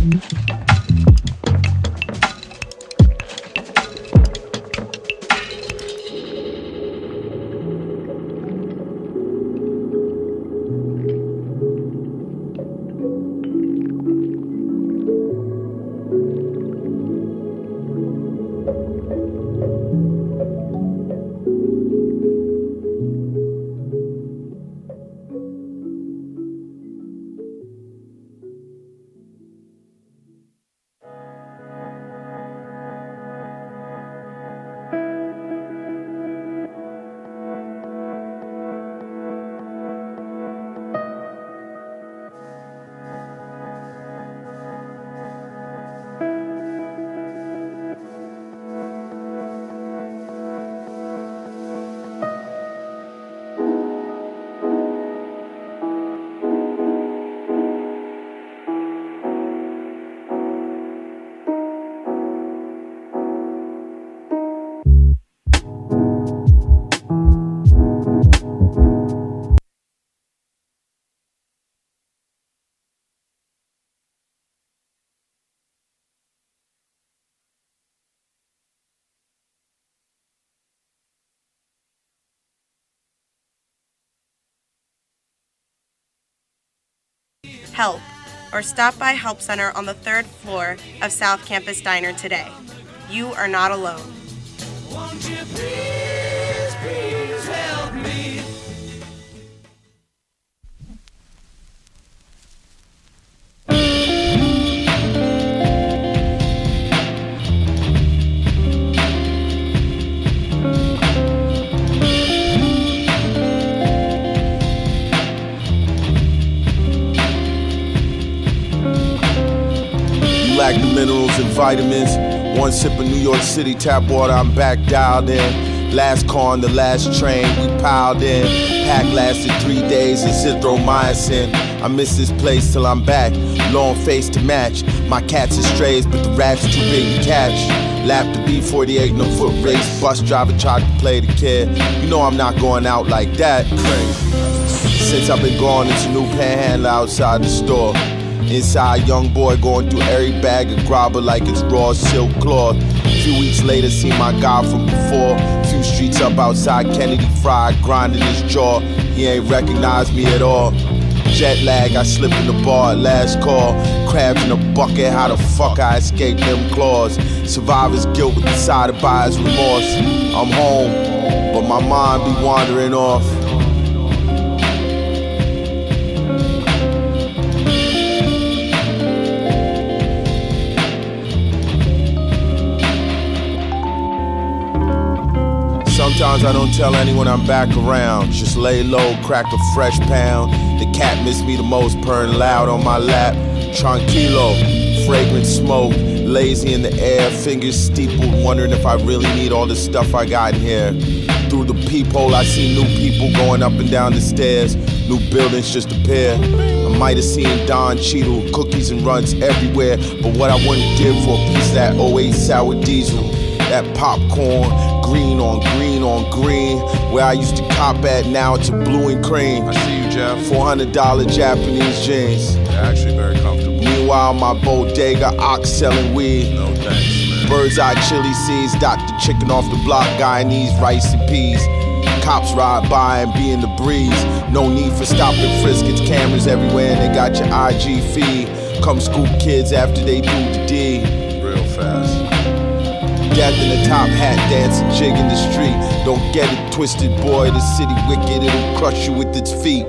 Help, or stop by Help Center on the 3rd floor of South Campus Diner today. You are not alone. Won't you please, please help me? Lack the minerals and vitamins. One sip of New York City tap water, I'm back dialed in. Last car on the last train, we piled in. Pack lasted 3 days, azithromycin. I miss this place till I'm back. Long face to match. My cats are strays, but the rats too big to catch. Lap the B48 in a foot race. Bus driver tried to play the kid. You know I'm not going out like that. Since I've been gone, it's a new panhandler outside the store. Inside, young boy going through every bag of grabber like it's raw silk cloth. A few weeks later, see my guy from before. Few streets up outside Kennedy Fried, grinding his jaw. He ain't recognize me at all. Jet lag, I slipped in the bar at last call. Crabs in a bucket, how the fuck I escaped them claws? Survivor's guilt with the side of buyer's remorse. I'm home, but my mind be wandering off. Sometimes I don't tell anyone I'm back around. Just lay low, crack a fresh pound. The cat missed me the most, purring loud on my lap. Tranquilo, fragrant smoke, lazy in the air, fingers steepled, wondering if I really need all the stuff I got in here. Through the peephole, I see new people going up and down the stairs. New buildings just appear. I might have seen Don Cheadle, cookies and runs everywhere. But what I wouldn't give for a piece of that '08 sour diesel. That popcorn, green on green on green. Where I used to cop at, now it's a blue and cream. I see you, Jeff. $400 Japanese jeans. They're actually very comfortable. Meanwhile, my bodega ox selling weed. No thanks, man. Bird's eye chili seeds, Dr. Chicken off the block, Guyanese rice and peas. Cops ride by and be in the breeze. No need for stopping frisk, it's cameras everywhere and they got your IG feed. Come scoop kids after they do the deed. Real fast. Death in the top hat, dancing, jig in the street. Don't get it twisted, boy, the city wicked, it'll crush you with its feet.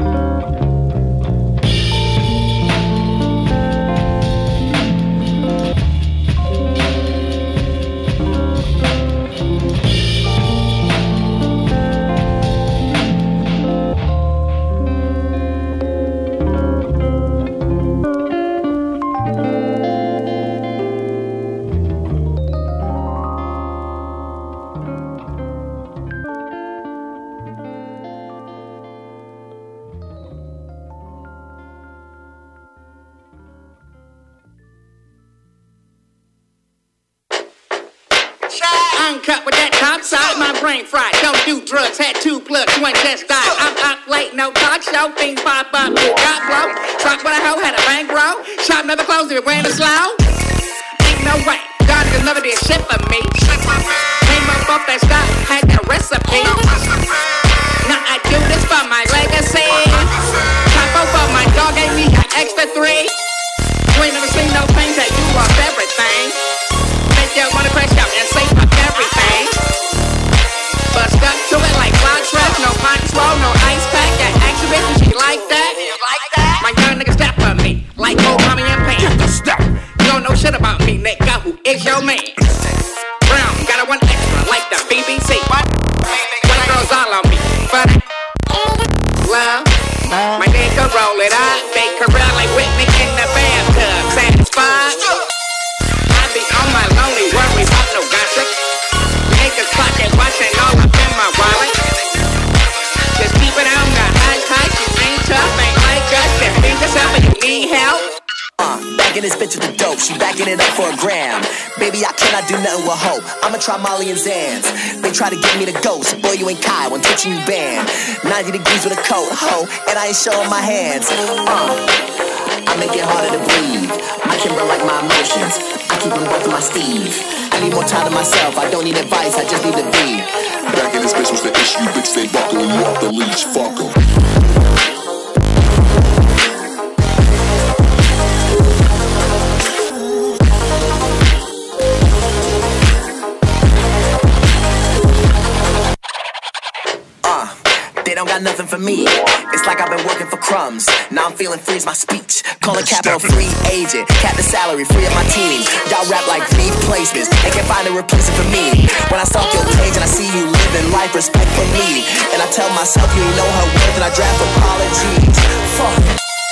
uncut with that top side. My brain fried, don't do drugs, had 2 plugs, you ain't just died. I'm up late, no talk show, things pop up, got blow. Talk with a hoe, had a bankroll. Shop never closed, it went slow. Ain't no way, God niggas never did shit for me. Came up off that stock, had that recipe. Now I do this for my legacy. Top over my dog gave me an extra 3. You ain't never seen no pain that you lost everything. Make your money crash out and save up everything. But stuck to it like cloud track, no control, no ice pack. That action bitch, she like that. My young nigga step for me, like old mommy and Pam. You don't know shit about me, nigga. Who is your man? Brown, got a 1 extra, like the BBC. White girls all on me, but love. My nigga roll it up, make her run like Whitney in the bathtub. Satisfied? I be on my lonely, worry about no gossip. Niggas clocking, watching all up in my wallet. Just keep it on the hush hush. You ain't tough, ain't like us. Just think yourself and you need help. Backing this bitch with the dope, she backing it up for a gram. Baby, I cannot do nothing with hope. I'ma try Molly and Zans. They try to get me the ghost. Boy, you ain't Kai when touching you banned. 90 degrees with a coat, ho, and I ain't showing my hands. I make it harder to breathe. I can run like my emotions. I keep them both in my Steve. I need more time to myself. I don't need advice, I just need to be. Back in this bitch was the issue. Bitch, they buckling you off the leash. Fuck 'em. They don't got nothing for me. It's like I've been working for crumbs. Now I'm feeling free's my speech. Calling capital free agent. Cap the salary, free up my team. Y'all rap like lead placements. They can't find a replacement for me. When I stalk your page and I see you living life, respect for me. And I tell myself you ain't know her worth and I draft apologies. Fuck.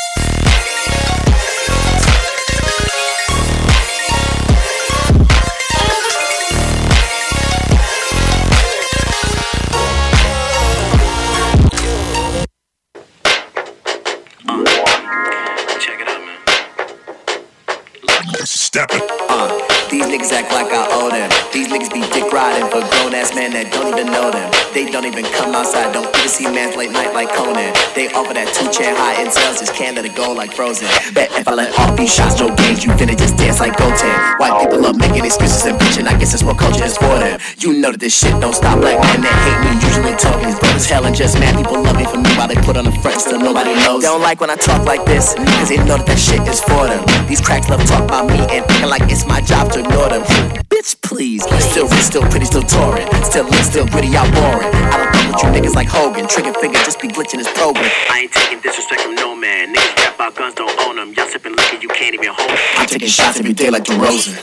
These niggas act like I owe them. These niggas be dick riding for grown ass men that don't even know them. They don't even come outside, don't even see mans late night like Conan. They offer that 2-chair high in sales, just can't let it go like Frozen. Bet if I let off these shots, no games, you finna just dance like Goten. White people love making excuses and bitching, I guess that's what culture is for them. You know that this shit don't stop. Black men that hate me usually talk these brothers hell and just mad people love me for me while they put on the front, still nobody knows. They don't like when I talk like this, cause they know that that shit is for them. These cracks love talk about me and thinking like it's my job to ignore them. Bitch, please. Still rich, still pretty, still touring. Still lit, still gritty, y'all boring. I don't fuck with you niggas like Hogan. Trigger finger just be glitching his program. I ain't taking disrespect from no man. Niggas rap about guns, don't own them. Y'all sipping liquor, you can't even hold them. I'm taking shots every day like DeRozan.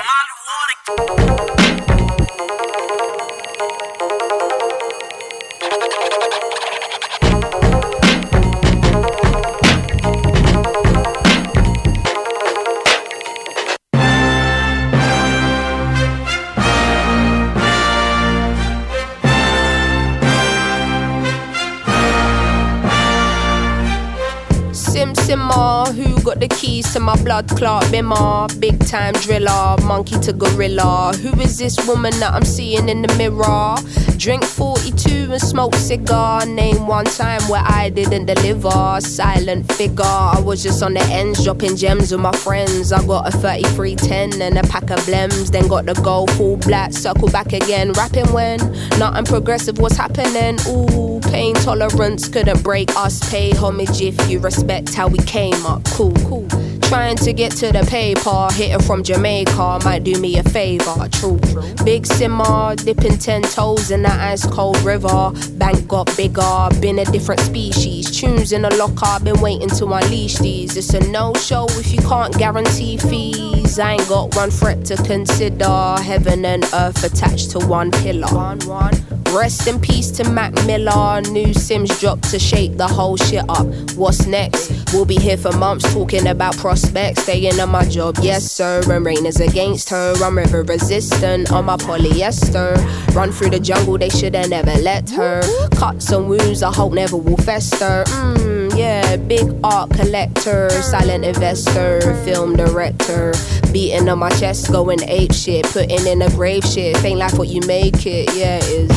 Simmer, who got the keys to my blood clot bimmer? Big time driller, monkey to gorilla. Who is this woman that I'm seeing in the mirror? Drink 42 and smoke cigar. Name one time where I didn't deliver. Silent figure, I was just on the ends dropping gems with my friends. I got a 3310 and a pack of blems. Then got the gold full black, circle back again. Rapping when nothing progressive was happening. Ooh, pain tolerance couldn't break us. Pay homage if you respect how we came up. Cool. Trying to get to the paper, hitting from Jamaica might do me a favor. True. Big simmer, dipping 10 toes in that ice cold river. Bank got bigger, been a different species. Tunes in the locker, been waiting to unleash these. It's a no-show if you can't guarantee fees. I ain't got one threat to consider. Heaven and earth attached to one pillar. Rest in peace to Mac Miller. New Sims dropped to shake the whole shit up. What's next? We'll be here for months talking about prospects. Staying on my job, yes sir. And rain is against her. I'm river resistant on my polyester. Run through the jungle, they shoulda never let her. Cuts and wounds I hope never will fester. Yeah, big art collector, silent investor, film director. Beating on my chest, going ape shit, putting in a grave shit. Ain't like what you make it, yeah it is.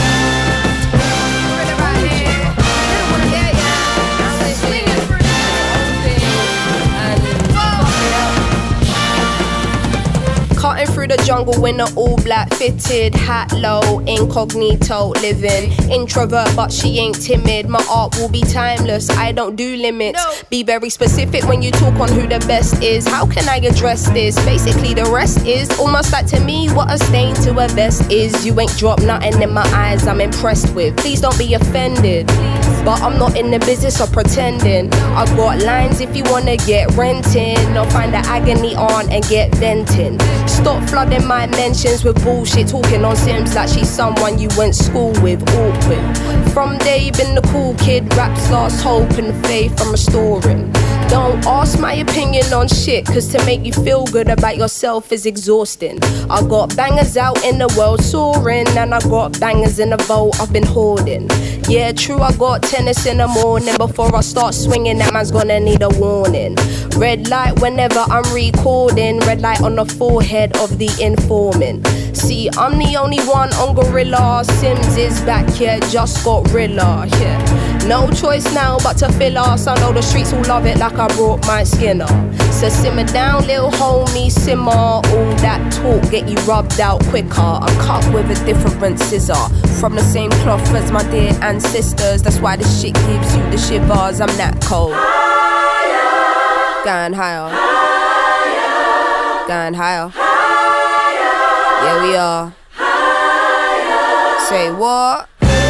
Cutting through the jungle in an all black fitted hat low, incognito living. Introvert but she ain't timid. My art will be timeless, I don't do limits. Be very specific when you talk on who the best is. How can I address this? Basically the rest is almost like to me what a stain to a vest is. You ain't dropped nothing in my eyes I'm impressed with. Please don't be offended, but I'm not in the business of pretending. I got lines if you wanna get renting, or find the agony on and get venting. Stop flooding my mentions with bullshit, talking on Sims like she's someone you went school with. Awkward. From day been the cool kid, raps lost hope and faith I'm restoring. Don't ask my opinion on shit, cause to make you feel good about yourself is exhausting. I got bangers out in the world soaring, and I got bangers in the vault I've been hoarding. Yeah, true, I got tennis in the morning. Before I start swinging, that man's gonna need a warning. Red light whenever I'm recording, red light on the forehead of the informant. See, I'm the only one on Gorilla. Sims is back here, just got Rilla, yeah. No choice now but to fill us. I know the streets will love it like I brought my skin up. So simmer down, little homie, simmer. All that talk get you rubbed out quicker. I'm cut with a different scissor, from the same cloth as my dear ancestors. That's why this shit gives you the shivers. I'm that cold. Higher. Going higher. Higher. Going higher. Higher. Yeah, we are. Higher. Say what?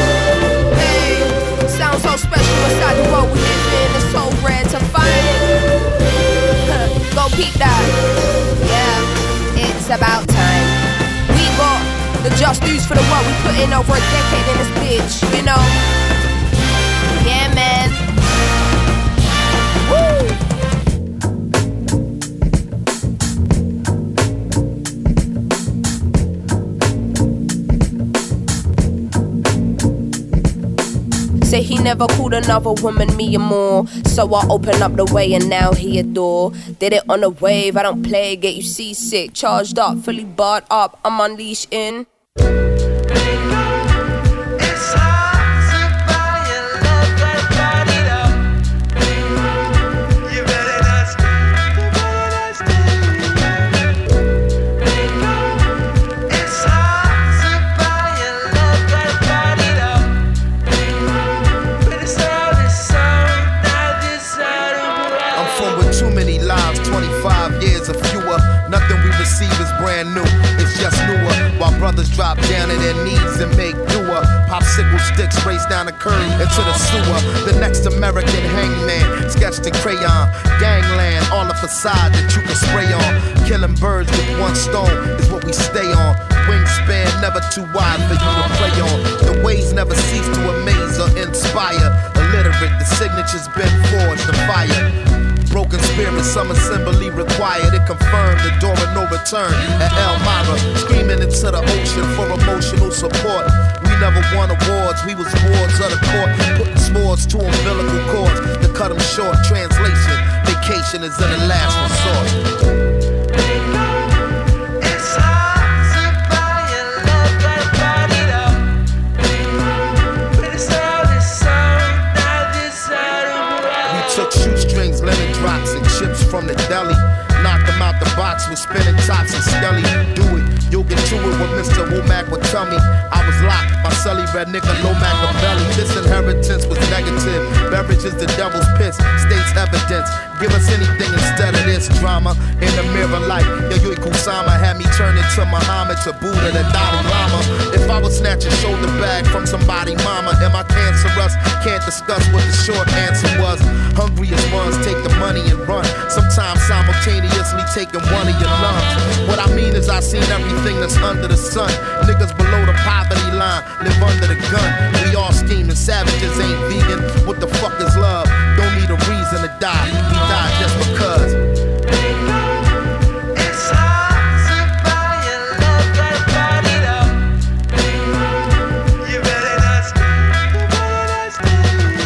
Sounds so special inside the world we live in. It's so rare to find. Go peep that. Yeah, it's about time. We got the just dues for the work we put in over a decade in this bitch, you know. Yeah, man. Woo! Say he never called another woman me or more, so I open up the way and now he adore. Did it on a wave, I don't play, get you seasick. Charged up, fully barred up, I'm unleashed in. Nothing we receive is brand new, it's just newer. While brothers drop down to their knees and make newer. Popsicle sticks race down the curb into the sewer. The next American hangman, sketched in crayon. Gangland, all the facade that you can spray on. Killing birds with one stone is what we stay on. Wingspan never too wide for you to play on. The ways never cease to amaze or inspire. Illiterate, the signature's been forged in fire. Broken spirit, some assembly required. It confirmed the door of no return at Elmira. Screaming into the ocean for emotional support. We never won awards, we was wards of the court. Putting swords to umbilical cords to cut them short. Translation, vacation is in the last resort. Chips from the deli, knock them out the box with spinning tops and skelly. Do it, you'll get to it what Mr. Womack would tell me. I was locked by Sully Red Nicola Machiavelli. This inheritance was negative. Beverage is the devil's piss, states evidence. Give us anything instead of this drama. In the mirror light, Yayoi Kusama had me turn into Muhammad to Buddha, the Dalai Lama. If I was snatching shoulder bag from somebody, mama, am I cancerous? Can't discuss what the short answer was. Hungriest ones take the money and run. Sometimes simultaneously taking one of your lungs. What I mean is I seen everything that's under the sun. Niggas below the poverty line, live under the gun. We all scheming, savages ain't vegan. What the fuck is love? Don't need a reason to die. We die just because. It's hard to buy your love, gotta buy it up. You better not stay, you better not stay.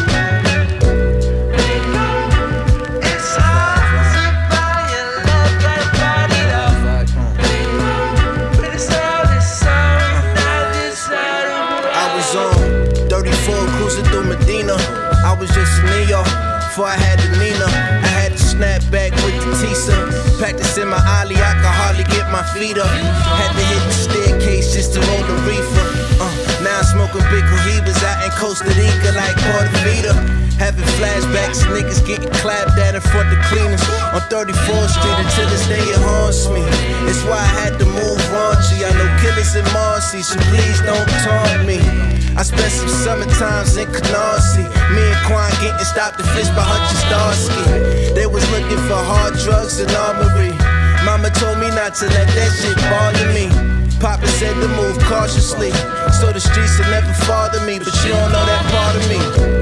It's hard to buy your love, gotta buy it up. But it's all this song, not this side of the world. I was on 34 cruising through Medina. I was just in New York before I had the Nina. I had to snap back with the Tisa. Practicing my ollie, I could hardly get my feet up. Had to hit the staircase just to roll the reefer. Now I'm smoking big cohibas out in Costa Rica like Portofino. Having flashbacks, niggas getting clapped at in front of cleaners on 34th Street until this day it haunts me. It's why I had to move raunchy. I know killers in Marcy, so please don't taunt me. I spent some summer times in Canarsie. Me and Quan getting stopped and fished by Hutch and Starsky. They was looking for hard drugs and armory. Mama told me not to let that shit bother me. Papa said to move cautiously, so the streets will never bother me. But you don't know that part of me.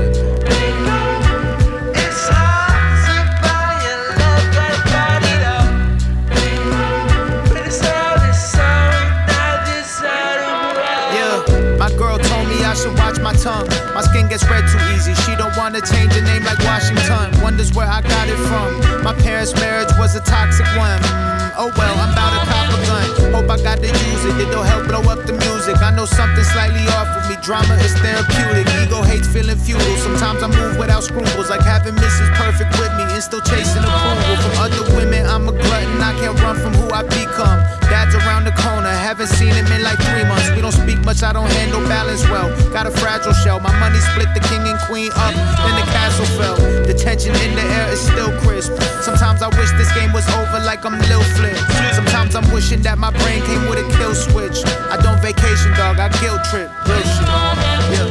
It's hard to buy your love, gotta buy it up. But it's all this song, not this side of the world. Yeah, my girl told me I should watch my tongue. My skin gets red too easy. She don't wanna change her name like Washington. Wonders where I got it from. My parents' marriage was a toxic one. Oh well, I'm about to cop a gun. Hope I got to use it. It'll help blow up the music. I know something slightly off with me. Drama is therapeutic. Ego hates feeling futile. Sometimes I move without scruples, like having Mrs. Perfect with me and still chasing approval from other women. I'm a glutton. I can't run from who I become. Dad's around the corner. Haven't seen him in like 3 months. We don't speak much. I don't handle balance well. Got a fragile shell. My money split the king and queen up. Then the castle fell. The tension in the air is still crisp. Sometimes I wish this game was over like I'm Lil Flip. Sometimes I'm wishing that my brain came with a kill switch. I don't vacation, dog, I guilt trip. Real shit. Yeah.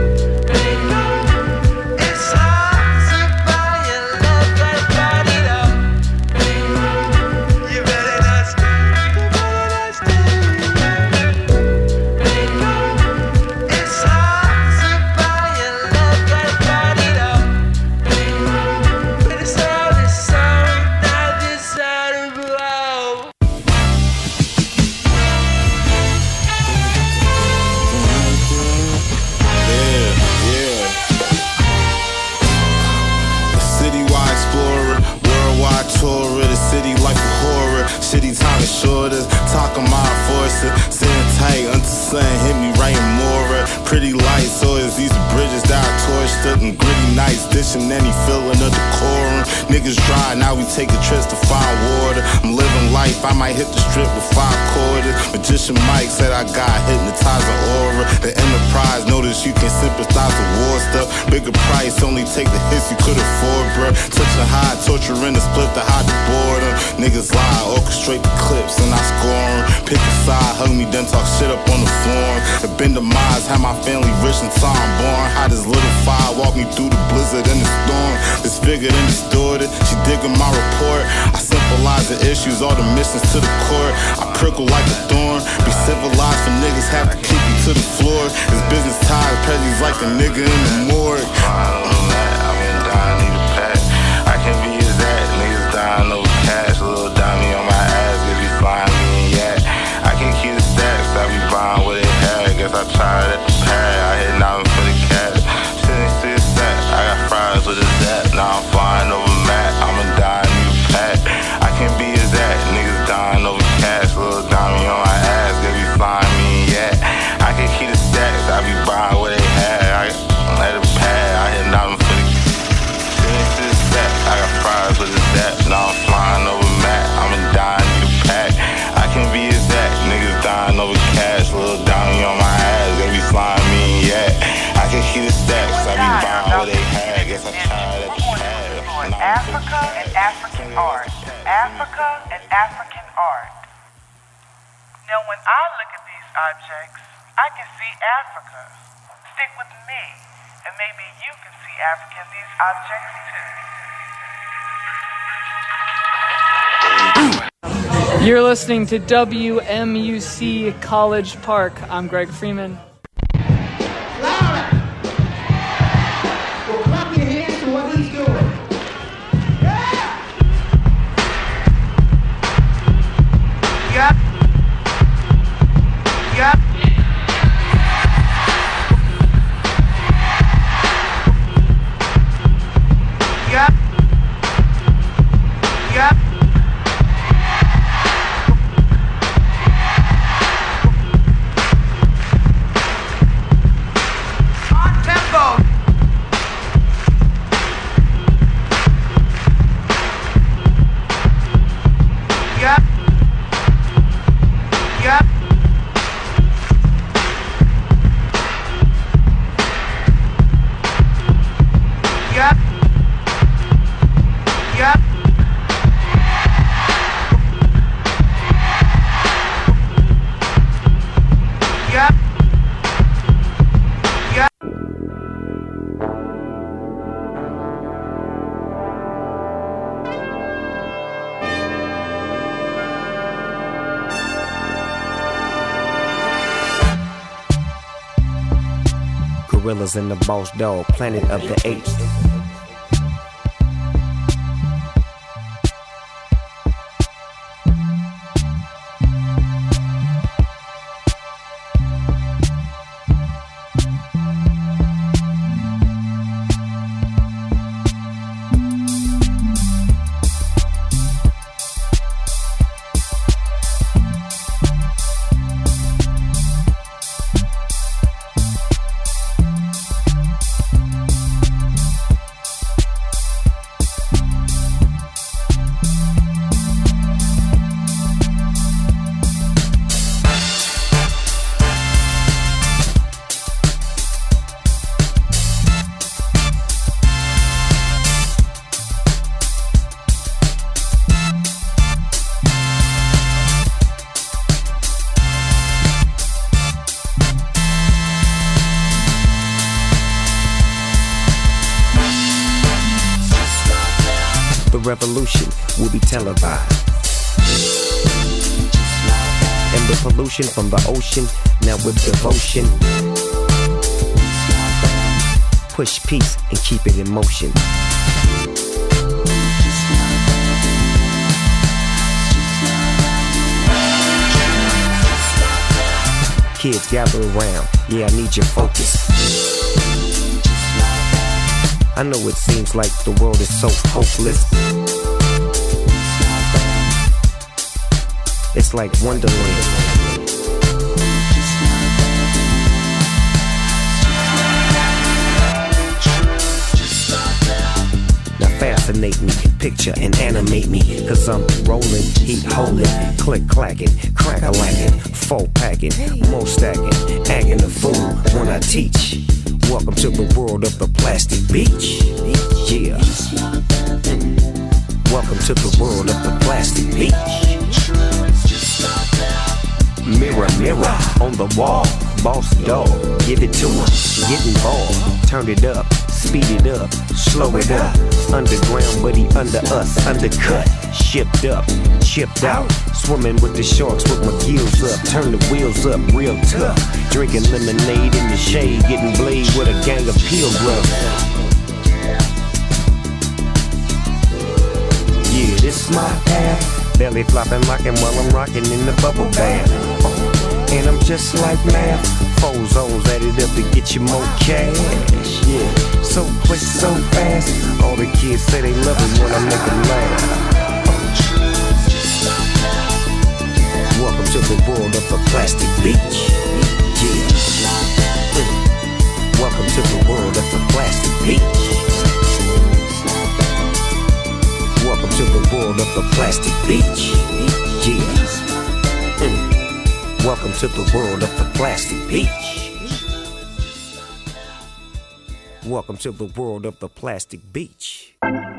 It's hard to buy your love, gotta buy it up. You better not stay, you better not stay. It's hard to buy your love, gotta buy it up. But it's all this song, not this side of the world. Tourer, the city like a horror. Shitty time is shorter. Talking my enforcer. Sitting tight until sun hit me right in Mora. Pretty lights, so it's these bridges that I torched up. And gritty nights, dishing any feeling of decorum. Niggas dry, now we taking trips to find water. I'm living life, I might hit the strip with 5 quarters. Magician Mike said I got hypnotizing aura. The Enterprise noticed you can sympathize with war stuff. Bigger price, only take the hits you could afford, bruh. Touching high, torturing the split to hide the boredom. Niggas lie, orchestrate the clips and I score 'em. Pick a side, hug me, then talk shit up on the forum. The been demise, had my family rich until I'm born. How this little fire walk me through the blizzard and the storm. Disfigured and distorted, she digging my report. I symbolize the issues, all the missions to the court. I prickle like a thorn, be civilized for niggas have to kick you to the floor. It's business ties, Prezzi's like a nigga in the morgue. No cash, little dummy on my ass, if you find me yet. I can keep the stacks, I be buying what it had. Guess I tried at the pad, I hit nothing for the cash. Sitting to the set, I got fries with a zap. Now I'm flying over Matt, I'ma die a new pack. I can be as that, niggas dying over cash, little dummy on my ass, if you find me yet. I can keep the stacks, I be buying what it had. I at the pad, I hit nothing for the sitting to the set, I got fries with a zap. Now I'm flying over Matt, I'ma die, need a pack. I can be as that, niggas dying over cash. Little Donnie on my ass, they be flying me yet. I can hear the stacks, I be buying what they had. Guess I tried at the pad. Africa and African art. Africa and African art. Now when I look at these objects, I can see Africa. Stick with me, and maybe you can see Africa in these objects too. You're listening to WMUC College Park. I'm Greg Freeman. gorillas and the boss dog, planet of the apes. Revolution will be televised, and the pollution from the ocean now with devotion. Push peace and keep it in motion. Kids gather around, yeah, I need your focus. I know it seems like the world is so hopeless. It's like Wonderland. Now fascinate me, picture and animate me, 'cause I'm rolling, heat holding, click clacking, crack-a-lacking, full packing, more stacking, acting a fool when I teach. Welcome to the world of the plastic beach. Yeah. Welcome to the world of the plastic beach. Mirror, mirror on the wall, boss dog, give it to him, get involved, turn it up, speed it up, slow it up, underground but he under us, undercut, shipped up, chipped out, swimming with the sharks with my gills up, turn the wheels up real tough, drinking lemonade in the shade, getting blade with a gang of pilgrims. Yeah, this my path. Belly flopping, rocking while I'm rocking in the bubble bath. And I'm just like math. 4 zones added up to get you more cash. Yeah, so quick, so fast. All the kids say they love it when I make them laugh. Welcome to the world of the plastic beach. Yeah. Welcome to the world of the plastic beach. Welcome to the world of the plastic beach. Yeah. Welcome to the world of the plastic beach. Welcome to the world of the plastic beach.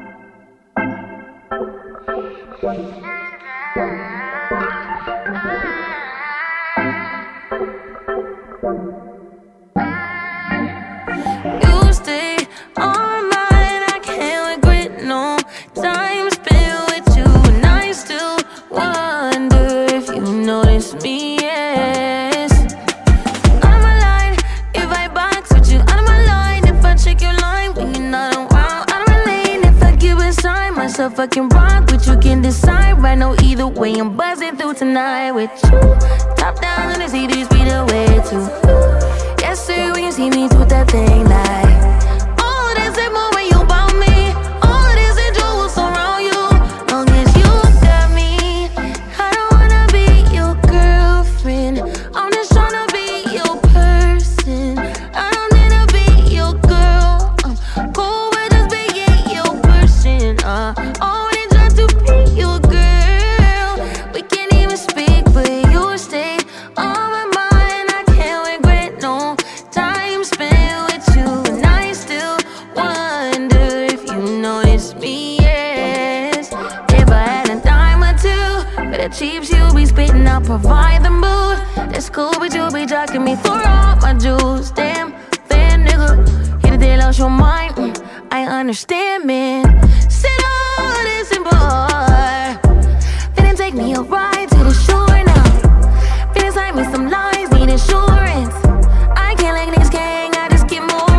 You stay on my mind, I can't regret no time spent with you, and I still wonder if you notice me. Yes, out of my line if I box with you, out of my line if I check your line when you're not around, out of my lane if I give inside myself I can rock, but you can decide right now. Either way I'm buzzing through tonight with you. Top down on the CD, speed away too. Yes sir, when you see me do that thing like all of this and more when you about me, all of this and jewels around you. Long as you got me, I don't wanna be your girlfriend, I'm just tryna be your person. I don't need to be your girl, I'm cool with just being your person. Only trying to be your girl. We can't even speak, but you stay on my mind. I can't regret no time spent with you, and I still wonder if you notice me. Yes, if I had a dime or two for the cheaps you be spitting, I'll provide the mood. That's cool, but you be jocking me for all my jewels. Damn, fan nigga, hit the day lost your mind. I understand, man. Sit all this and boy, finna take me a ride to the shore now. Finna sign me some lines, need insurance. I can't let niggas gang, I just get more.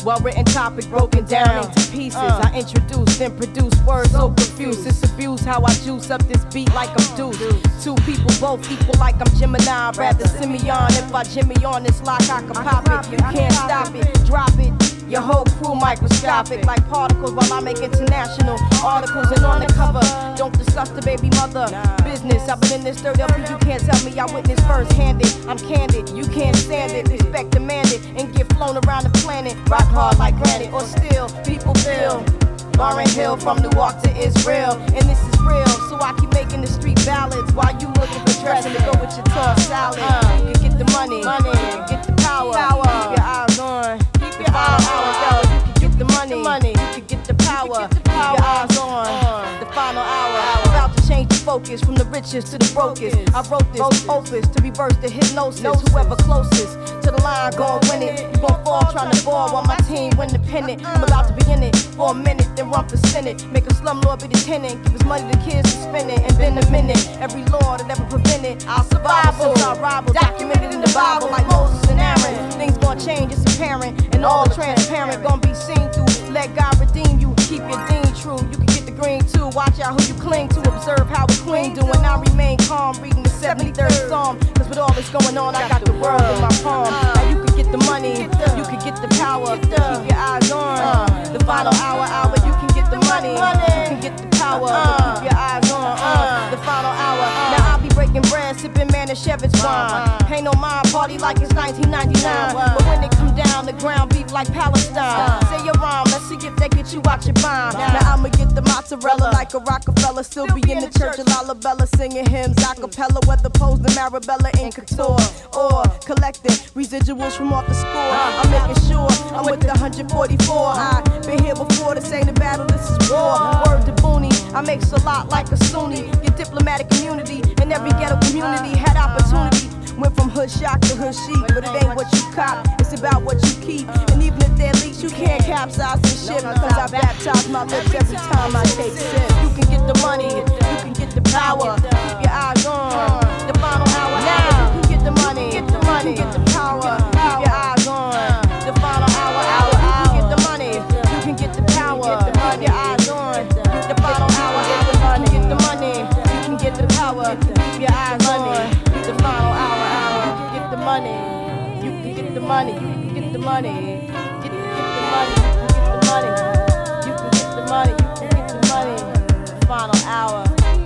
well-written topic broken down into pieces. I introduce, then produce words so confused. It's abuse how I juice up this beat like I'm Deuce. Two people both equal like I'm Gemini. I'd rather Simeon. If I Jimmy on this lock, I can pop it. You can't stop it, drop it. Your whole crew microscopic like particles while I make international articles. And on the cover, don't discuss the baby mother business. I've been in this dirt up, you can't tell me I witnessed first-handed. I'm candid, you can't stand it. Respect demanded and get flown around the planet. Rock hard like granite or steel, people feel. Lauryn Hill from Newark to Israel, and this is real. So I keep making the street ballads while you looking for dressing to go with your tough salad. You can get the money, you can get the power. Keep your eyes on. Keep your eyes on, yo. You can get the money, you can get the power. Keep your eyes on the final hour. About to change the focus from the richest to the brokest. I wrote this opus to reverse the hypnosis. Whoever closest to the line gon' win it. You gon' fall trying to ball while my team win the pennant. I'm about to be in it for a minute, then run for Senate. Make a slumlord be the tenant. Give his money to kids to spend it. And then a minute, every law that ever prevented I'll survive since I rival. Documented in the Bible like Moses and Aaron. Things gon' change, it's apparent. And all transparent gon' be seen through. Let God redeem you, keep your dean true. You can get the green too, watch out who you cling to. Observe how a queen do, and I remain calm. Reading the 73rd Psalm, cause with all this going on, I got the world in my palm. Now you can get the money, you can get the power. Keep your eyes on the final hour. You can get the money, you can get the power. Keep your eyes on the final hour. Now I'll be breaking bread, sipping Manischewitz wine. Pay no mind, party like it's 1999. But when it come down, the ground beef like Palestine. Say your rhyme, let's see if they get you out your mind. Now I'ma get the mozzarella like a Rockefeller. Still be in the church of Lalabella, singing hymns a cappella. Whether posed in Marabella in couture or collecting residuals from off the score. I'm making sure I'm with the 144. I've been here before, this ain't a battle, this is war. Word to Booney, I make a lot like a Sunni. Get diplomatic community in every ghetto community. Had opportunity, went from hood shock to hood chic. But it ain't what you cop, it's about what you keep. And even if they're leaks, you can't capsize the ship. Cause I baptize my lips every time I take sip. You can get the money, you can get the power. Keep your eyes on the final hour. Now you can get the money, you can get the power. Keep your eyes on the final hour. You can get the money, you can get the power. Keep your eyes on the final hour. You can get the money, you can get the power. Keep your eyes on the final hour. You can get the money, you can get the money, you can get the money. Get the money, get the money. You can get the money, you can get the money. Final hour.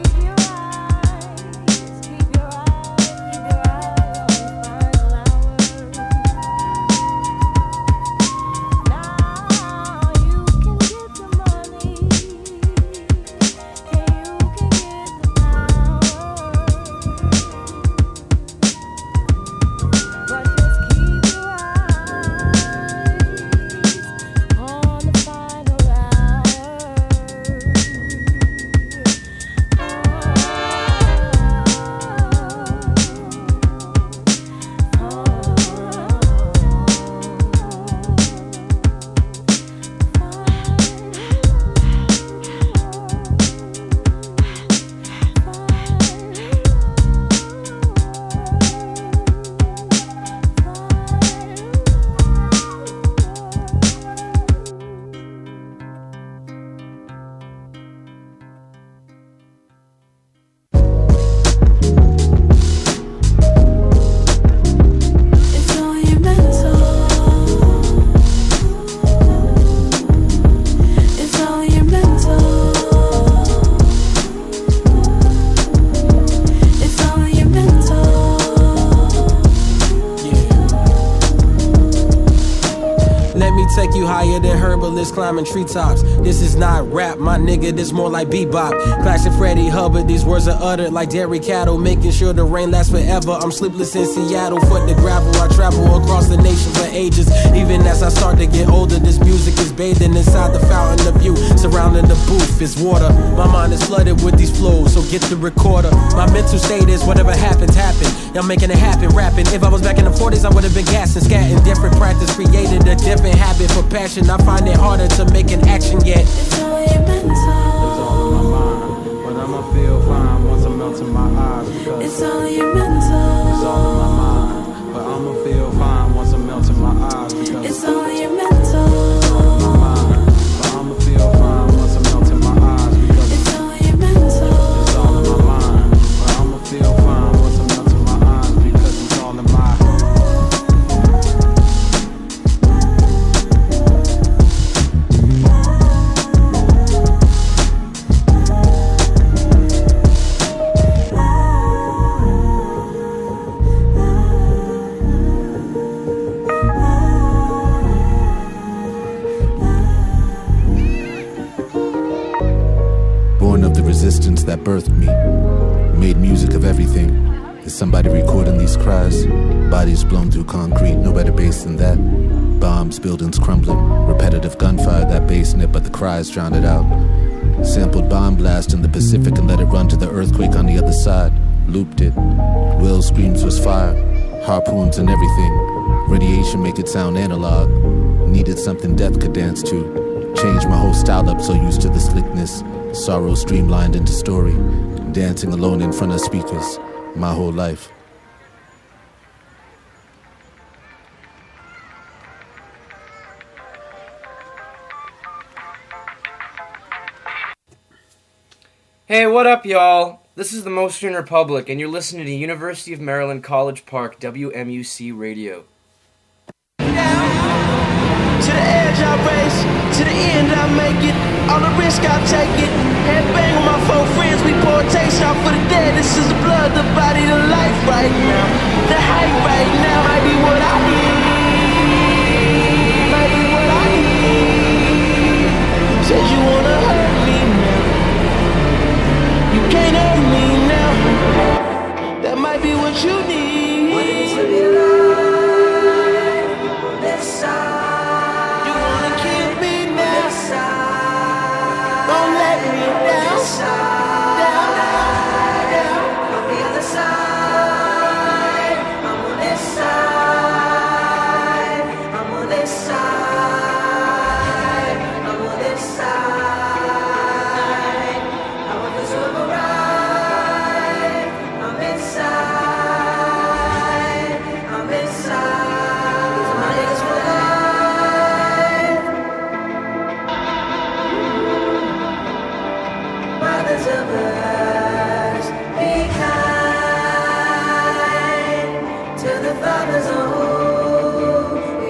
Climbing treetops. This is not rap, my nigga, this more like bebop. Classic Freddie Hubbard, these words are uttered like dairy cattle, making sure the rain lasts forever. I'm sleepless in Seattle, foot the gravel. I travel across the nation for ages. Even as I start to get older, this music is bathing inside the fountain of you. Surrounding the booth is water. My mind is flooded with these flows, so get the recorder. My mental state is whatever happens, happen. I'm making it happen, rapping. If I was back in the 40s, I would have been gassing, scatting. Different practice, created a different habit for passion. I find it harder to make an action yet. It's all your mental. It's all in my mind, but I'ma feel fine once I'm melting my eyes. Because it's all your mental. It's all in my mind, but I'ma feel fine once I'm melting my eyes. Because it's all your mental. Born of the resistance that birthed me. Made music of everything. Is somebody recording these cries? Bodies blown through concrete, no better bass than that. Bombs, buildings crumbling. Repetitive gunfire, that bass in it, but the cries drowned it out. Sampled bomb blast in the Pacific and let it run to the earthquake on the other side. Looped it. Will screams was fire. Harpoons and everything. Radiation make it sound analog. Needed something death could dance to. Changed my whole style up, so used to the slickness. Sorrow streamlined into story. Dancing alone in front of speakers. My whole life. Hey, what up, y'all? This is the Mostern Republic, and you're listening to University of Maryland College Park, WMUC Radio. To the edge I race, to the end I make it. All the risk I take it. Headbang with my 4 friends, we pour a taste out for the dead. This is the blood, the body, the life right now. The hype right now might be what I need. Might be what I need. Said you wanna hurt me now. You can't hurt me now. That might be what you need. What is to be alive on this side? You wanna kill me now? This side. Don't let me down. This side. Down. On the other side. I'm on this side. I'm on this side. I'm on this side. I want this one right. I'm inside. I'm inside. These are my niggas for life. Mothers of us, be kind to the fathers on who we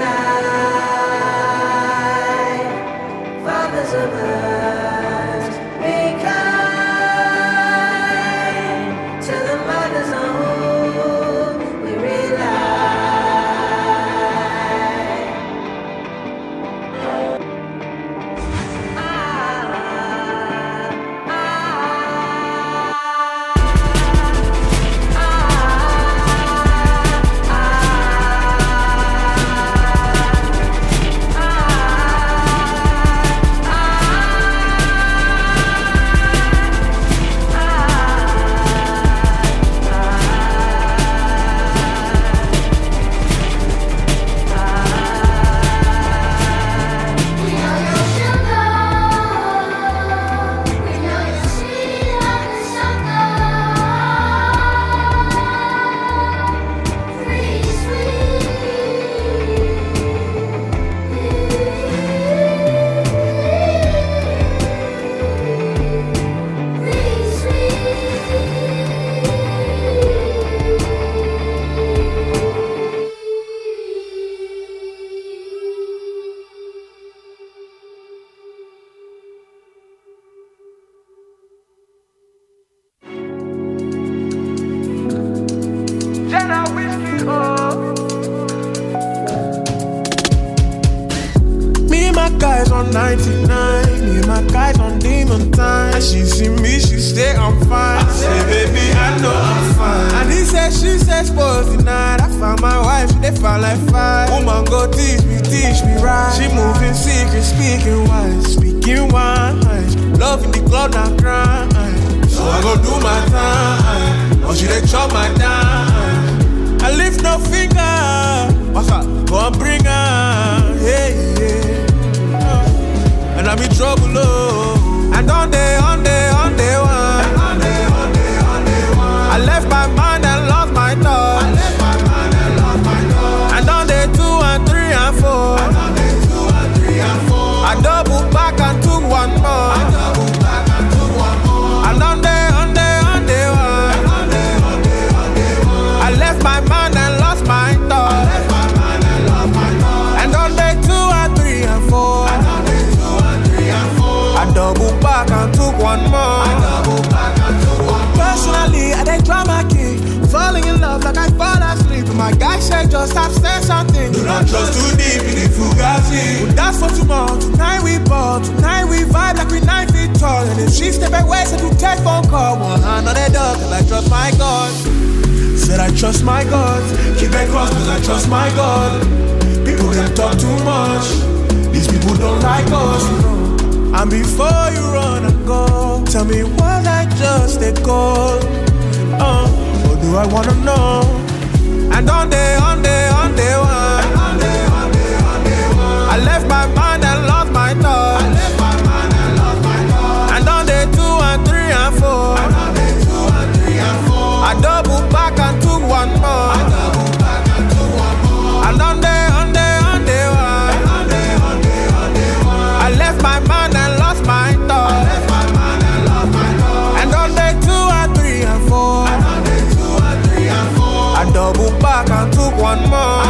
rely. Fathers of us, be kind to the mothers on who we rely. Me and my guys on 99, me and my guys on demon time. And she see me, she say I'm fine. I say, baby, I know I'm fine. And he said, she said, sports tonight. I found my wife, they found like 5. Woman, go teach me right. She moving secret, speaking wise, speaking wine. Love in the club, not crying. So I go do my time. Oh, she they chop my dime. I lift no finger. What's up? Go and bring her. Hey, yeah. And I'm in trouble, oh. And on day one. I left my mind and lost my thoughts. And on day 2 and 3 and 4. I double back and took one more. And on day 1. I left my mind and lost my thoughts. And on day 2 and 3 and 4. I double back and took one more. Personally, I dey drama king. Falling falling in love like I fall asleep. And my guy said just stop saying something. Do not trust too deep in the Fugazi. Well, that's for tomorrow. Tonight we ball. Tonight we vibe like we 9 feet tall. And if she step away, said we take phone call. One hand on the door, cause I trust my God. Said I trust my God. Keep it cross cause I trust my God. People can talk too much. These people don't like us. And before you run and go, tell me was I just a call? Or do I wanna know? And on day one, I left my mind and lost my thoughts. And on day 2 and 3 and 4, I double back and took one more. And on day 1, I left my mind and lost my thoughts. And on day 2 and 3 and 4, I double back and took one more.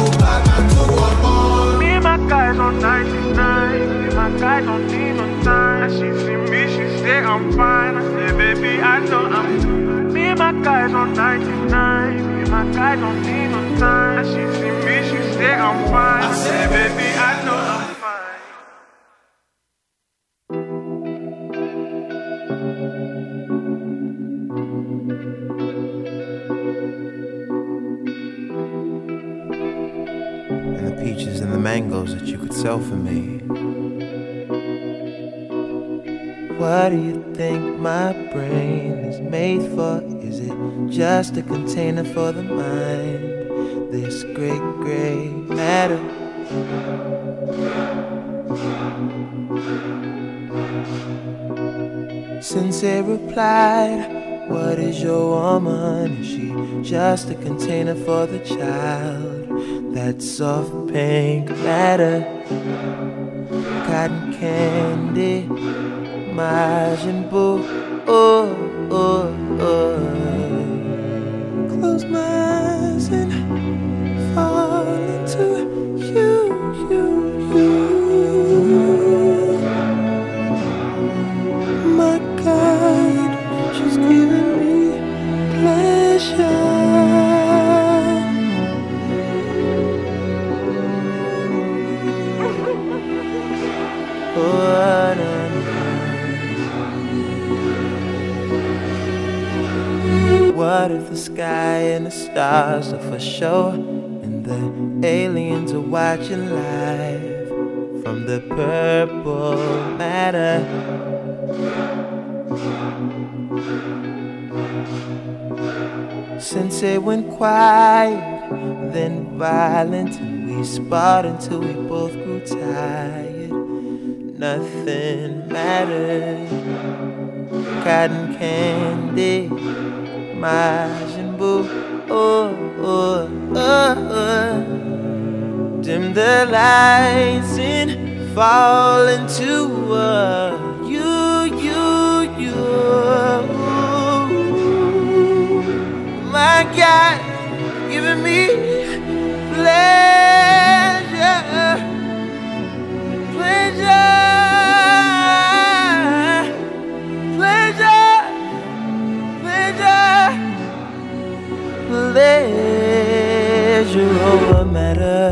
Me and my guys on 99, me and my guys on demon time. And she see me, she say I'm fine. I say, baby, I know I'm fine. Me and my guys on 99, me and my guys on demon time. And she see me, she say I'm fine. I say, baby, I know I'm fine. And the peaches and the mangoes that you could sell for me. What do you think my brain is made for? Is it just a container for the mind? This great gray matter. Sensei replied, what is your woman? Is she just a container for the child? That soft pink matter, cotton candy, Majin Buu. Oh, oh, oh. Close my eyes and fall into you. My God, she's giving me pleasure. What if the sky and the stars are for show, and the aliens are watching live from the purple matter? Sensei went quiet, then violent, and we sparred until we both grew tired. Nothing mattered. Cotton candy, Majin Buu. Oh, oh, oh, oh. Dim the lights and fall into you. My God, giving me pleasure. Pleasure over matter.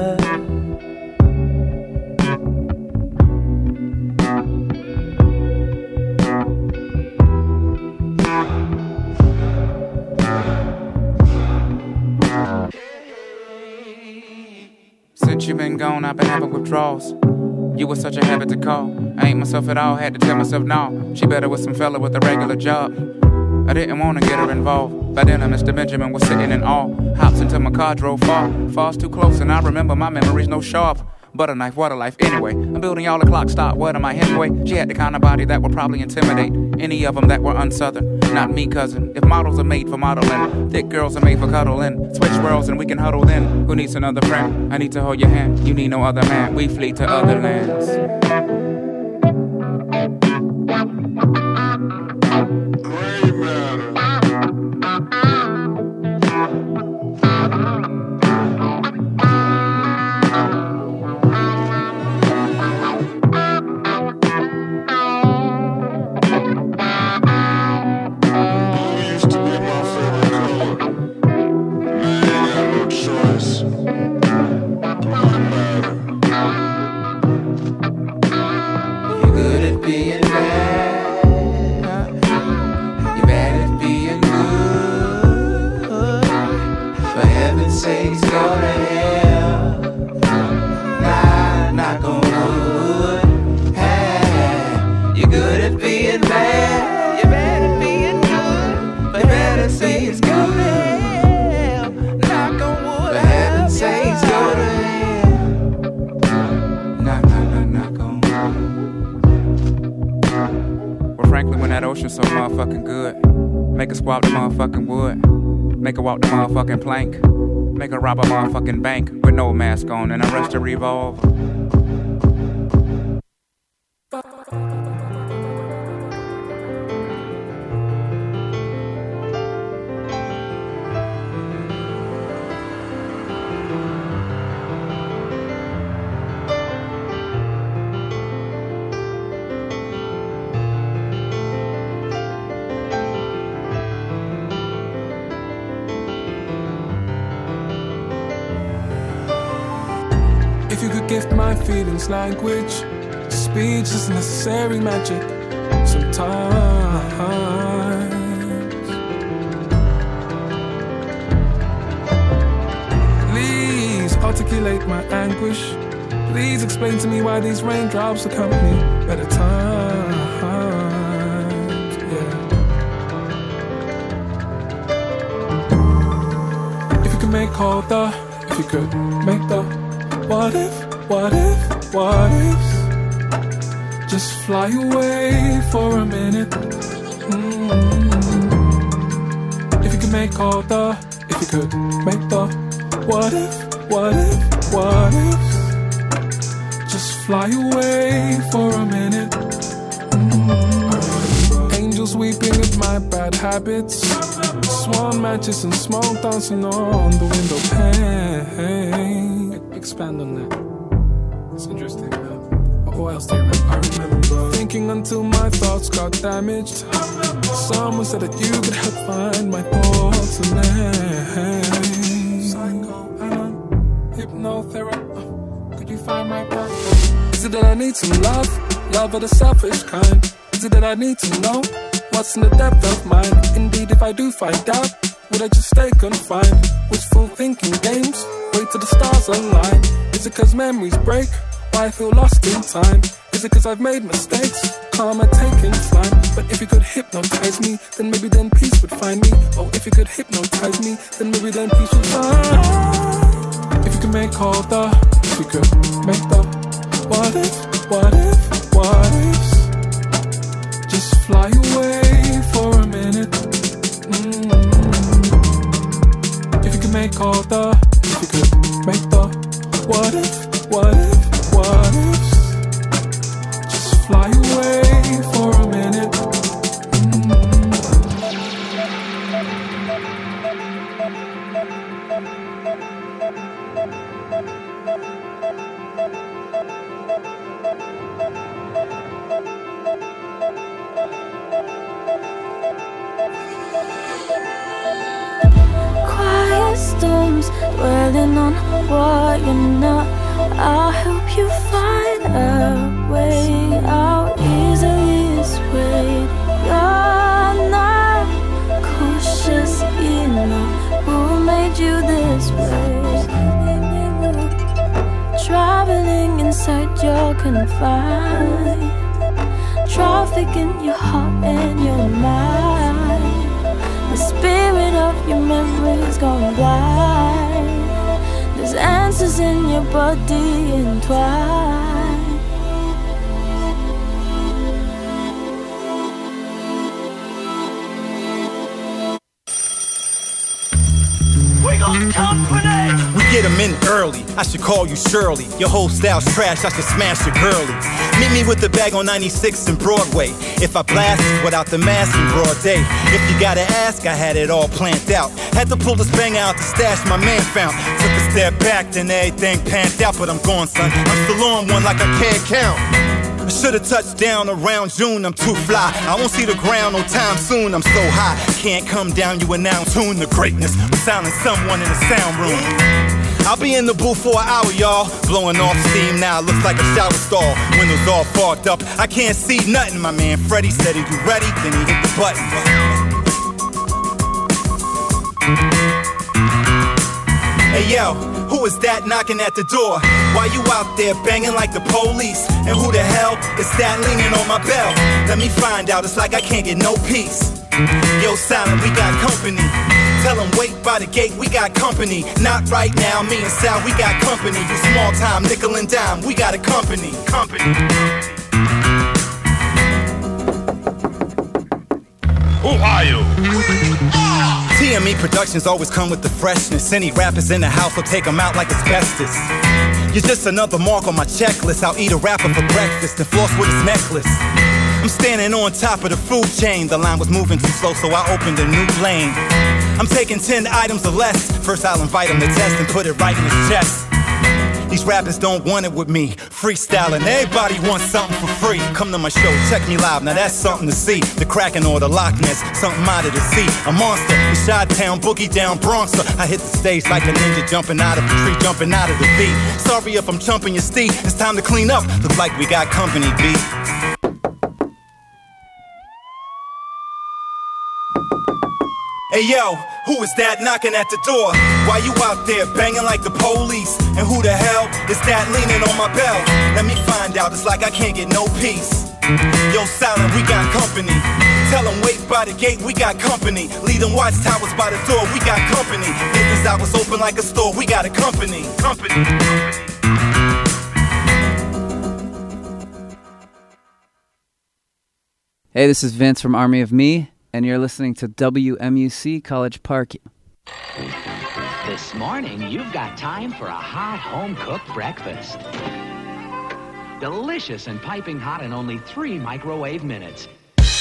Since you been gone, I've been having withdrawals. You were such a habit to call. I ain't myself at all, had to tell myself no. She better with some fella with a regular job. I didn't want to get her involved. By then, Mr. Benjamin was sitting in awe. Hops into my car, drove far. Falls too close, and I remember my memories no sharp. Butter knife, water life, anyway. I'm building y'all a clock stop. What am I, Hemingway? She had the kind of body that would probably intimidate any of them that were unsouthern. Not me, cousin. If models are made for modeling, thick girls are made for cuddling. Switch worlds and we can huddle then. Who needs another friend? I need to hold your hand. You need no other man. We flee to other lands. Franklin when that ocean's so motherfucking good. Make her squat the motherfucking wood. Make her walk the motherfucking plank. Make her rob a motherfucking bank with no mask on and a rush to revolve. If you could gift my feelings language, speech is necessary magic sometimes. Please articulate my anguish. Please explain to me why these raindrops accompany better times. Yeah. If you could make all the, if you could make the what if, what if, what ifs, just fly away for a minute. If you could make all the, if you could make the what if, what if, what ifs, just fly away for a minute. Angels weeping at my bad habits, swan matches and smoke dancing on the window pane. Expand on that. It's interesting. What else do you remember? I remember thinking until my thoughts got damaged. Someone said that you could help find my thoughts and name. Hypnotherapy. Could you find my purpose? Is it that I need some love? Love of the selfish kind. Is it that I need to know what's in the depth of mine? Indeed, if I do find out, would I just stay confined? Wishful thinking games, wait till the stars align. Is it cause memories break? Why I feel lost in time? Is it cause I've made mistakes? Karma taking flight. But if you could hypnotize me, then maybe then peace would find me. Oh, if you could hypnotize me, then maybe then peace would find. If you could make all the, if you could make the what if, what if, what ifs, just fly away for a minute. If you could make all the, if you could make the what if, what if, what ifs, just fly away for a minute. Quiet storms dwelling on what you're not. I'll help you find a way out easily swayed. You're not cautious enough. Who made you this way? Traveling inside your confine. Traffic in your heart and your mind. The spirit of your memories gone blind. There's answers in your body entwined. We got company! We get them in early, I should call you Shirley. Your whole style's trash, I should smash your girlies. Meet me with the bag on 96 and Broadway. If I blast without the mask in broad day. If you gotta ask, I had it all planned out. Had to pull this bang out the stash my man found. Took a step back, then everything panned out. But I'm gone, son, I'm still on one like I can't count. I should've touched down around June, I'm too fly. I won't see the ground no time soon, I'm so high. Can't come down, you announce tune the greatness. We're silent someone in the sound room. I'll be in the booth for an hour, y'all. Blowing off steam now, looks like a shower stall. Windows all fogged up, I can't see nothing. My man Freddie said he you ready, then he hit the button. Hey yo, who is that knocking at the door? Why you out there banging like the police? And who the hell is that leaning on my bell? Let me find out, it's like I can't get no peace. Yo, Silent, we got company. Tell them wait by the gate, we got company. Not right now, me and Sal, we got company. You small time, nickel and dime, we got a company. TME Productions always come with the freshness. Any rappers in the house will take them out like asbestos. You're just another mark on my checklist. I'll eat a rapper for breakfast and floss with his necklace. I'm standing on top of the food chain. The line was moving too slow, so I opened a new lane. I'm taking 10 items or less. First I'll invite him to test and put it right in his chest. These rappers don't want it with me. Freestyling, everybody wants something for free. Come to my show, check me live, now that's something to see. The Kraken or the Loch Ness, something out of the sea. A monster, the Chi-Town, boogie down Bronxer. I hit the stage like a ninja jumping out of a tree, jumping out of the beat. Sorry if I'm chumping your steed, it's time to clean up. Looks like we got company, B. Hey yo, who is that knocking at the door? Why you out there banging like the police? And who the hell is that leaning on my belt? Let me find out, it's like I can't get no peace. Yo, Silent, we got company. Tell them wait by the gate, we got company. Lead them watchtowers by the door, we got company. Business hours open like a store, we got a company. Hey, this is Vince from Army of Me, and you're listening to WMUC College Park. This morning, you've got time for a hot home-cooked breakfast. Delicious and piping hot in only 3 microwave minutes.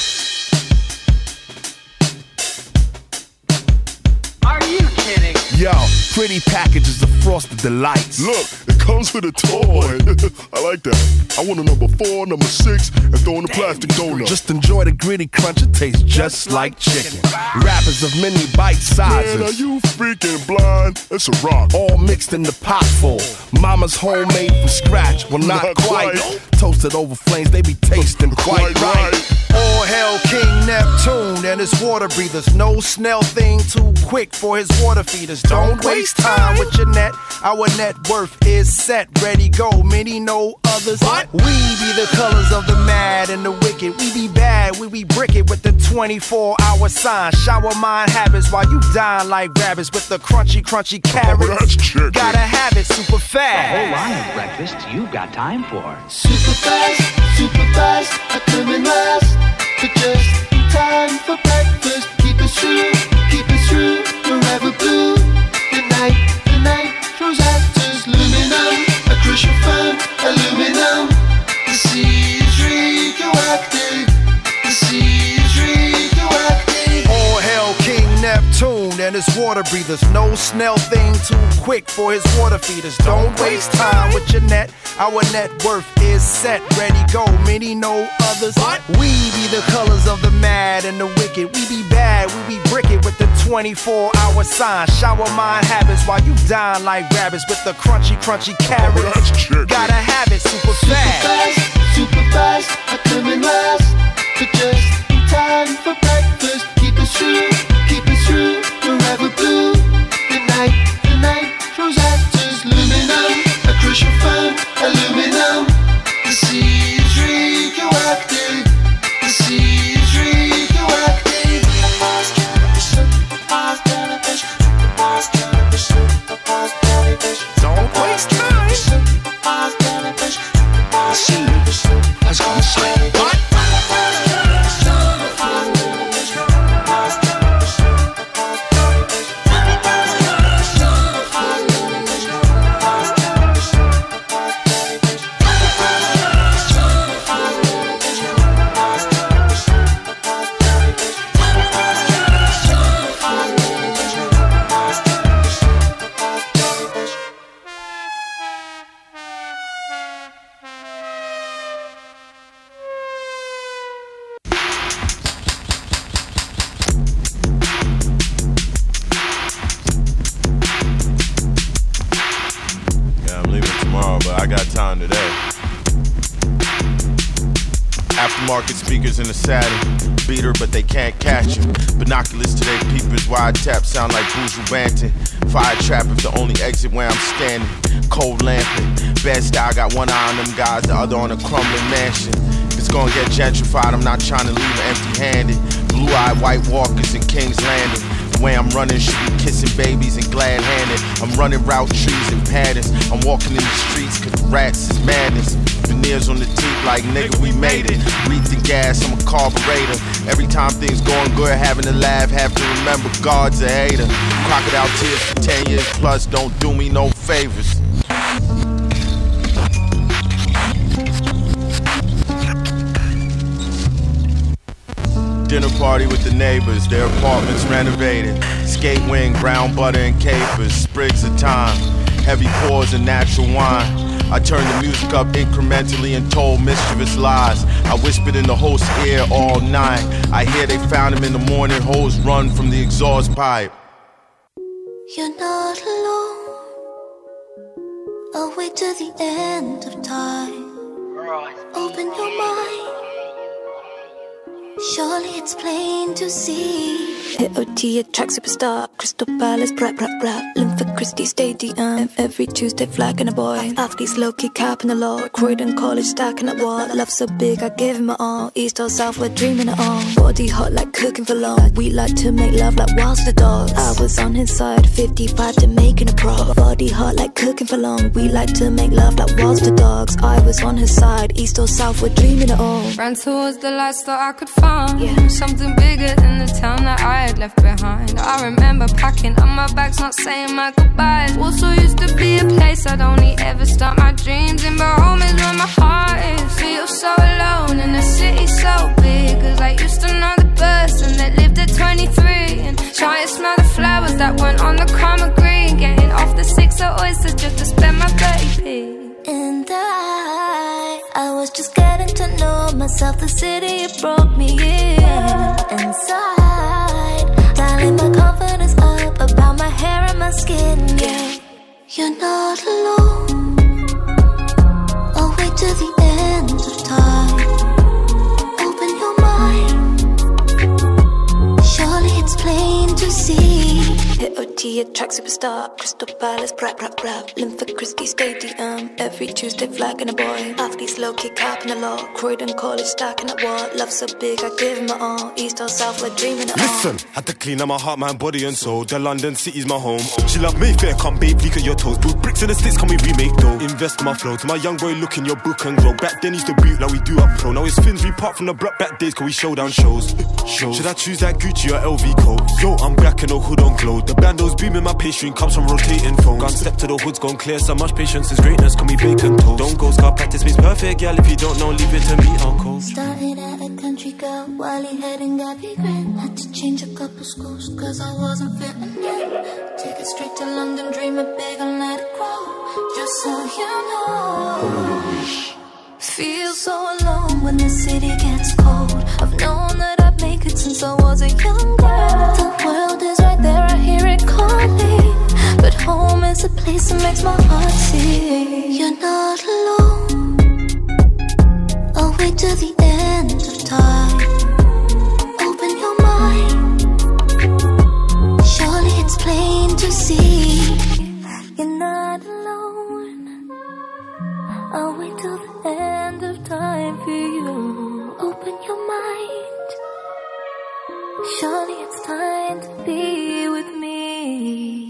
Are you kidding? Yo, pretty packages of Frosted Delights. Look, it comes with a toy. I like that. I want a number 4, number 6, and throw in a plastic donut. Just enjoy the gritty crunch, it tastes just like chicken. Wrappers of many bite sizes. Man, are you freaking blind? It's a rock. All mixed in the pot full. Mama's homemade from scratch. Well, not quite. Toasted over flames, they be tasting quite right. All hail King Neptune and his water breathers. No snail thing too quick for his water feeders. Don't waste time with your net. Our net worth is set, ready, go. Many know others. What? We be the colors of the mad and the wicked. We be bad, we brick it with the 24-hour sign. Shower mind habits while you dine like rabbits with the crunchy carrots. Oh, that's chicken. Gotta have it super fast. A whole line of breakfast you've got time for. Super fast, I come in last. But just in time for breakfast. Keep it true, forever blue. The night throws actors, luminum. A crucial fun, aluminum. The sea is radioactive. The sea is radioactive. All hail King Neptune and his water breathers. No snail thing too quick for his water feeders. Don't waste time with your net. Our net worth is set, ready, go. Many know others. What? We be the colors of the mad and the wicked. We be bad, we be brick it with the 24-hour sign. Shower mind habits while you dine like rabbits with the crunchy carrots. Oh, that's chicken. Gotta have it super fast. Super fast, I come in last. But just in time for breakfast. Keep it true, forever blue. The night throws actors, luminum. A crucial fun, aluminum. The sea is radioactive. The sea is radioactive. Don't waste time. See, I was gonna say, what? Aftermarket speakers in the saddle, beater, but they can't catch you. Binoculars to their peepers, wide tap sound like Boozle Banton. Fire trap if the only exit where I'm standing. Cold lamping, bad style, got one eye on them guys, the other on a crumbling mansion. If it's gonna get gentrified, I'm not trying to leave empty-handed. Blue-eyed white walkers in King's Landing. The way I'm running should be kissing babies and glad-handed. I'm running route trees and patterns. I'm walking in the streets cause rats is madness. Been engineers on the teeth like nigga, we made it. Breathe the gas, I'm a carburetor. Every time things going good, having to laugh, have to remember God's a hater. Crocodile tears for 10 years plus, don't do me no favors. Dinner party with the neighbors, their apartments renovated. Skate wing, brown butter and capers, sprigs of thyme, heavy pours and natural wine. I turned the music up incrementally and told mischievous lies. I whispered in the host's ear all night. I hear they found him in the morning, hose run from the exhaust pipe. You're not alone. I'll wait till the end of time. Open your mind. Surely it's plain to see. Hit-O-T, a track superstar. Crystal Palace, brap, Linford Christie Stadium. Every Tuesday, flagging a boy. Athletes low-key capping the law. Croydon College, stacking up wall. Love so big, I give him it all. East or South, we're dreaming it all. Body hot like cooking for long. We like to make love like whilst the dogs. I was on his side, 55 to making a pro. Body hot like cooking for long. We like to make love like whilst the dogs. I was on his side, East or South, we're dreaming it all. Ran towards the lights that I could find. Something bigger than the town that I had left behind. I remember packing up my bags, not saying my goodbyes. Also used to be a place I'd only ever start my dreams in, but home is where my heart is. Feel so alone in a city so big, cause I used to know the person that lived at 23 and try to smell the flowers that went on the Karma Green. Getting off the 6 oysters just to spend my 30p. And I was just getting to know myself. The city, it broke me in inside, dialing my confidence up about my hair and my skin. Yeah, you're not alone. I'll wait till the end of time. Open your mind. Surely it's plain to see. Hit-O-T, a track superstar. Crystal Palace, brap, Linford Christie Stadium. Every Tuesday, flagging a boy. Athletes low-key capping the law. Croydon College, stacking up wall. Love so big, I give him it all. East or South, we're dreaming it all. Listen, had to clean up my heart, mind, body and soul. The London city's my home. She love Mayfair, come babe, leak at your toes. Build bricks in the sticks, can we remake though? Invest in my flow, to my young boy, look in your book and grow. Back then used to boot like we do up pro. Now it's fins, we part from the block back days, cause we show down shows. Should I choose that Gucci or LV coat? Yo, I'm black and no hood on glow. The bando's beaming, my pastry comes from rotating phones. Gone step to the hood's gone clear, so much patience is greatness, can we bacon toast? Don't go scar practice makes perfect, girl, if you don't know, leave it to me, I'll coach. Started at a country girl, Wally head and Gabby Grin. Had to change a couple schools, cause I wasn't fitting in. Take it straight to London, dreaming big and let it grow. Just so you know. Feel so alone when the city gets cold. I've known that I'd make it since I was a young girl. The world is right there, I hear it calling, but home is a place that makes my heart sing. You're not alone. I'll wait till the end of time. Open your mind. Surely it's plain to see. You're not alone. I'll wait till the end of time for you. Open your mind. Surely it's time to be with me.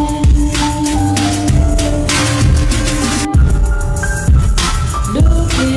Looking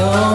All